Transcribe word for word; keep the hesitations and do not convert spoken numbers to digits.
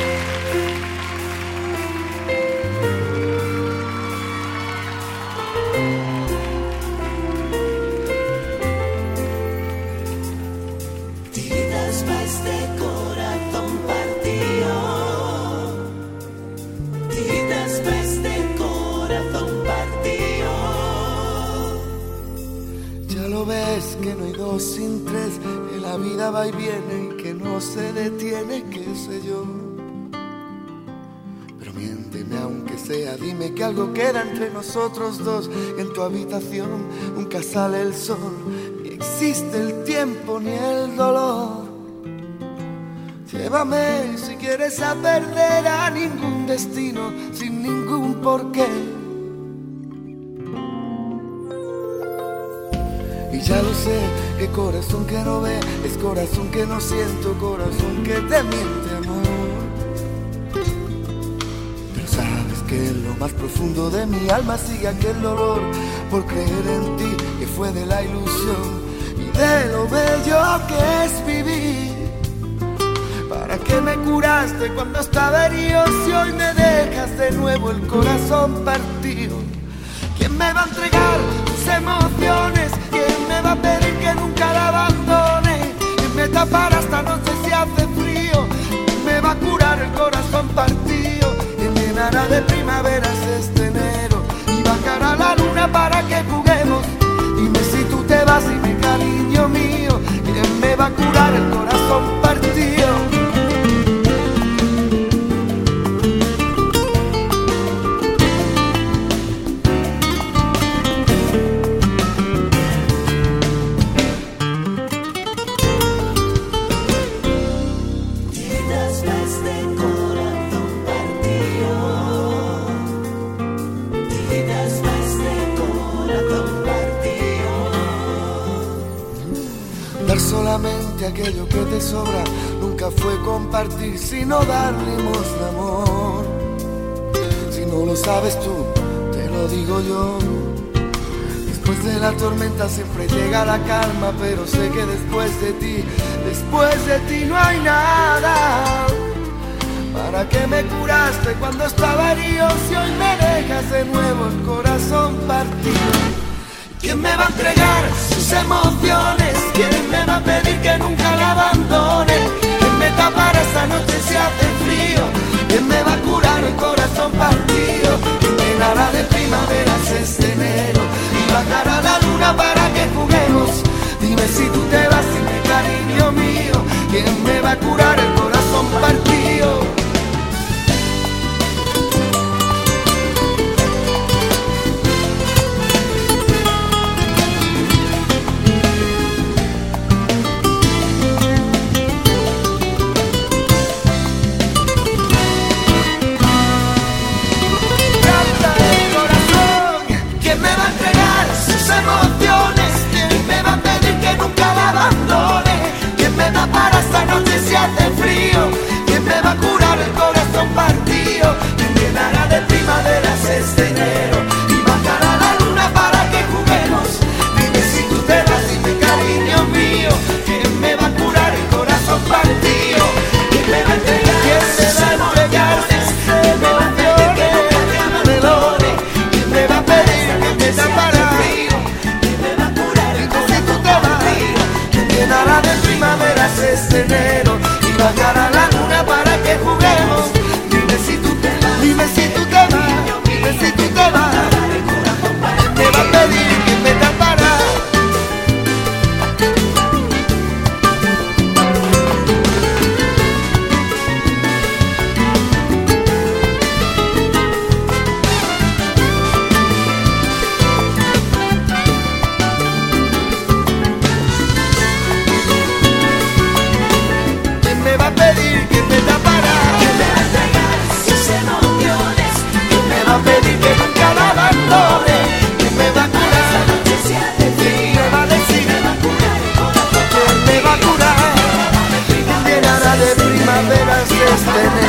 Que no hay dos sin tres, que la vida va y viene y que no se detiene, qué sé yo. Pero miénteme aunque sea, dime que algo queda entre nosotros dos. En tu habitación nunca sale el sol, ni existe el tiempo ni el dolor. Llévame si quieres a perder a ningún destino, sin ningún porqué. Y ya lo sé, que corazón que no ve es corazón que no siento, corazón que te miente, amor. Pero sabes que en lo más profundo de mi alma sigue aquel dolor por creer en ti, que fue de la ilusión y de lo bello que es vivir. ¿Para qué me curaste cuando estaba herido si hoy me dejas de nuevo el corazón partido? ¿Quién me va a entregar tus emociones? ¿Quién me va a pedir que nunca la abandone? ¿Quién me tapará esta noche si hace frío? ¿Quién me va a curar el corazón partido? ¿Quién llenará de primaveras este enero? Y bajará la luna para que juguemos. Dime si tú te vas y mi cariño mío, ¿quién me va a curar el corazón partido? Solamente aquello que te sobra nunca fue compartir, sino dar limosna, amor. Si no lo sabes tú, te lo digo yo. Después de la tormenta siempre llega la calma, pero sé que después de ti, después de ti no hay nada. ¿Para qué me curaste cuando estaba herido si hoy me dejas de nuevo el corazón partido? ¿Quién me va a entregar sus emociones? ¿Quién me va a pedir que nunca la abandone? ¿Quién me tapará esta noche si hace frío? ¿Quién me va a curar el corazón partido? ¿Quién llenará de primaveras este enero? Y bajará la luna para que juguemos. Dime si tú te vas sin mi cariño mío, ¿quién me va a curar el corazón partido? Para esta noche si hace frío, ¿quién me va a curar el corazón partido? ¿Quién llenará de primaveras este enero? Y bajará la luna para que juguemos. Dime si tú te vas y mi cariño mío, ¿quién me va a curar el corazón partido? ¿Quién me va a entregar? ¿Quién me va a entregar? ¿Quién me va a pedir que nunca te abandone? ¿Quién me va a pedir que me tapará? ¿Quién me va a curar el corazón partido? ¿Quién llenará de primaveras este enero y bajará la luna para que juguemos? Dime si tú te vas, dime si tú te vas, dime si tú te vas. ¿Quién me va a pedir que me tapará? Este